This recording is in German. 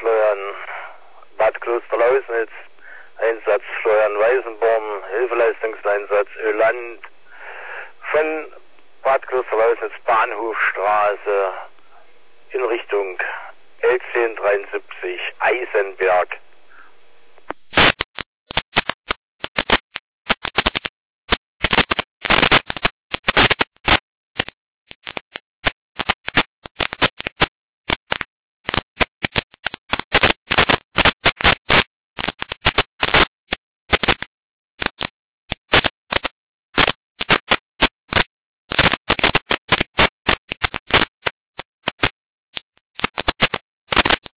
Schloern Bad Klosterlausnitz, Einsatz Schloern Weißenborn, Hilfeleistungseinsatz Öland, von Bad Klosterlausnitz Bahnhofstraße in Richtung L1073 Eisenberg